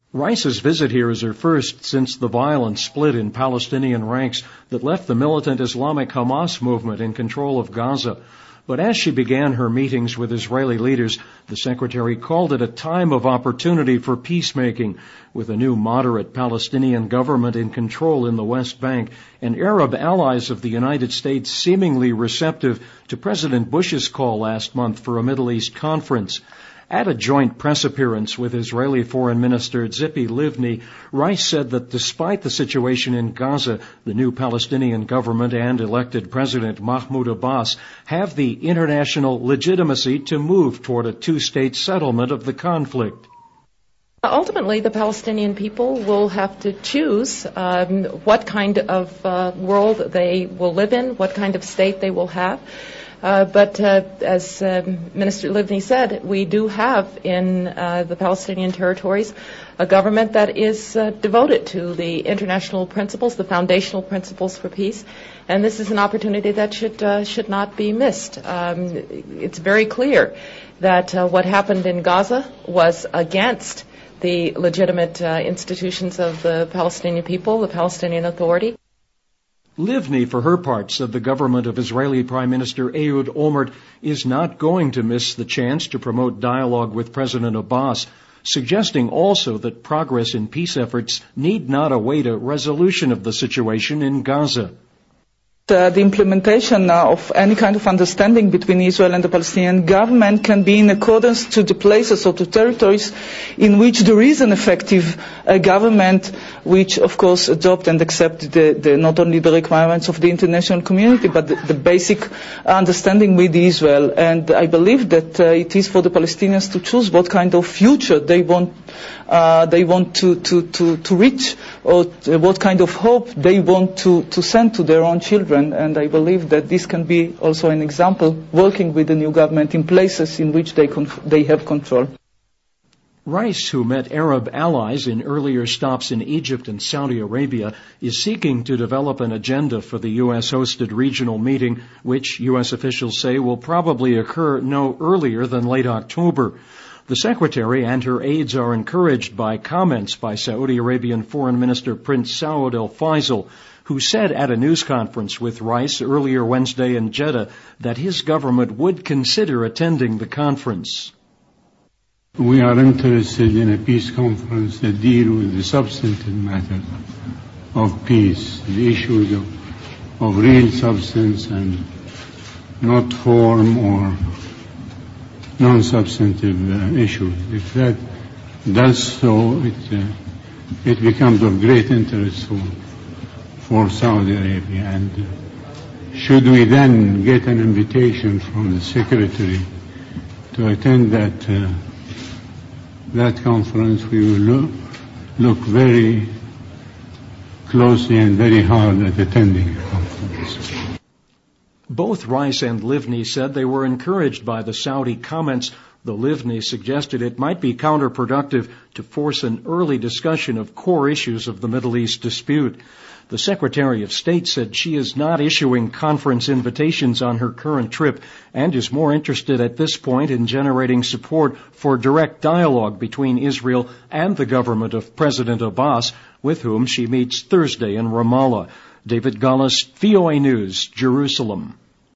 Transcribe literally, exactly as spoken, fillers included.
Rice's visit here is her first since the violent split in Palestinian ranks that left the militant Islamic Hamas movement in control of Gaza. But as she began her meetings with Israeli leaders, the secretary called it a time of opportunity for peacemaking, with a new moderate Palestinian government in control in the West Bank and Arab allies of the United States seemingly receptive to President Bush's call last month for a Middle East conference. At a joint press appearance with Israeli Foreign Minister Tzipi Livni, Rice said that despite the situation in Gaza, the new Palestinian government and elected President Mahmoud Abbas have the international legitimacy to move toward a two-state settlement of the conflict. Ultimately, the Palestinian people will have to choose um, what kind of uh, world they will live in, what kind of state they will have. Uh, but uh, as um, Minister Livni said, we do have in uh, the Palestinian territories a government that is uh, devoted to the international principles, the foundational principles for peace, and this is an opportunity that should uh, should not be missed. Um, it's very clear that uh, what happened in Gaza was against the legitimate uh, institutions of the Palestinian people, the Palestinian Authority. Livni, for her part, said the government of Israeli Prime Minister Ehud Olmert is not going to miss the chance to promote dialogue with President Abbas, suggesting also that progress in peace efforts need not await a resolution of the situation in Gaza. Uh, the implementation uh, of any kind of understanding between Israel and the Palestinian government can be in accordance to the places or to territories in which there is an effective uh, government which, of course, adopt and accept the, the, not only the requirements of the international community, but the, the basic understanding with Israel. And I believe that uh, it is for the Palestinians to choose what kind of future they want uh, they want to, to, to, to reach, or t- what kind of hope they want to, to send to their own children. And I believe that this can be also an example, working with the new government in places in which they conf- they have control. Rice, who met Arab allies in earlier stops in Egypt and Saudi Arabia, is seeking to develop an agenda for the U S-hosted regional meeting, which U S officials say will probably occur no earlier than late October. The secretary and her aides are encouraged by comments by Saudi Arabian Foreign Minister Prince Saud Al Faisal, who said at a news conference with Rice earlier Wednesday in Jeddah that his government would consider attending the conference. We are interested in a peace conference that deal with the substantive matter of peace, the issues of, of real substance and not form or non-substantive uh, issues. If that does so, it, uh, it becomes of great interest for for Saudi Arabia. And uh, should we then get an invitation from the Secretary to attend that uh, that conference, we will look, look very closely and very hard at attending the conference. Both Rice and Livni said they were encouraged by the Saudi comments, though Livni suggested it might be counterproductive to force an early discussion of core issues of the Middle East dispute. The Secretary of State said she is not issuing conference invitations on her current trip and is more interested at this point in generating support for direct dialogue between Israel and the government of President Abbas, with whom she meets Thursday in Ramallah. David Gullis, V O A News, Jerusalem.